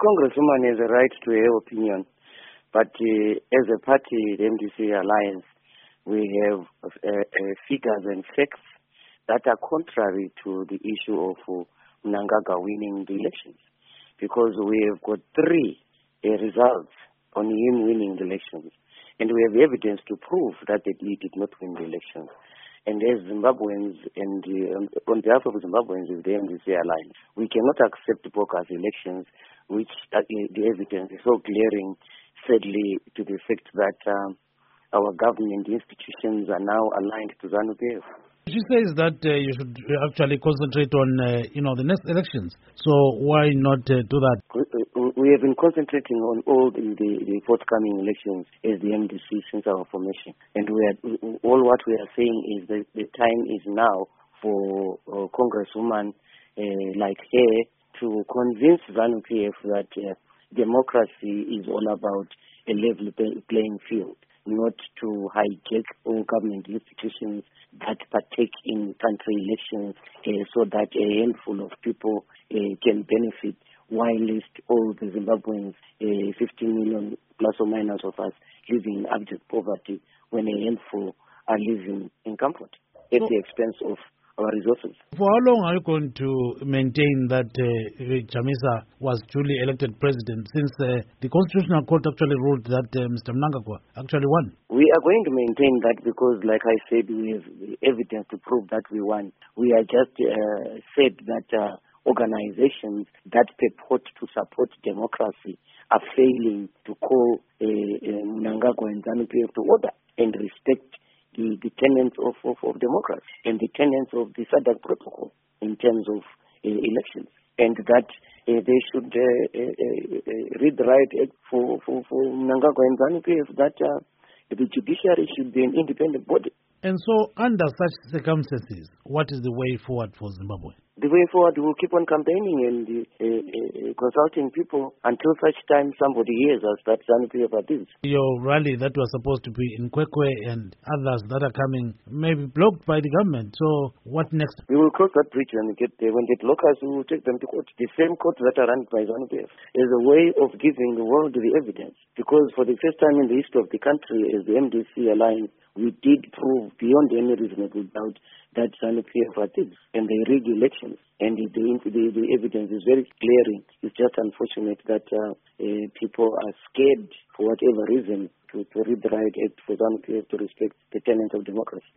Congresswoman has a right to her opinion, but as a party, the MDC Alliance, we have figures and facts that are contrary to the issue of Mnangagwa winning the elections, because we have got three results on him winning the elections, and we have evidence to prove that he did not win the elections. And as Zimbabweans and on behalf of Zimbabweans with the MDC Alliance, we cannot accept bogus elections, which the evidence is so glaring, sadly, to the fact that our government institutions are now aligned to ZANU-PF. She says that you should actually concentrate on, the next elections. So why not do that? We have been concentrating on all the forthcoming elections as the MDC since our formation. And all what we are saying is that the time is now for Congresswoman like her to convince ZANU-PF that democracy is all about a level playing field, not to hijack all government institutions that partake in country elections so that a handful of people can benefit, while all the Zimbabweans, 15 million plus or minus of us, living in abject poverty, when a handful are living in comfort at the expense of our resources. For how long are you going to maintain that Chamisa was duly elected president, since the Constitutional Court actually ruled that Mr. Mnangagwa actually won? We are going to maintain that because, like I said, we have evidence to prove that we won. We are just said that organizations that purport to support democracy are failing to call Mnangagwa and ZANU-PF to order and respect the tenets of democracy and the tenets of the SADC protocol in terms of elections, and that they should read the right act for Mnangagwa and ZANU-PF that the judiciary should be an independent body. And so, under such circumstances, what is the way forward for Zimbabwe? The way forward, we'll keep on campaigning and consulting people until such time somebody hears us that ZANU-PF are this. Your rally that was supposed to be in Kwekwe and others that are coming may be blocked by the government. So what next? We will cross that bridge when we get there. When they block us, we will take them to court. The same court that are run by ZANU-PF is a way of giving the world the evidence. Because for the first time in the history of the country, as the MDC Alliance, we did prove beyond any reasonable doubt that ZANU-PF are thieves and they rig elections. And the evidence is very glaring. It's just unfortunate that people are scared for whatever reason to read the right act for ZANU-PF to respect the tenets of democracy.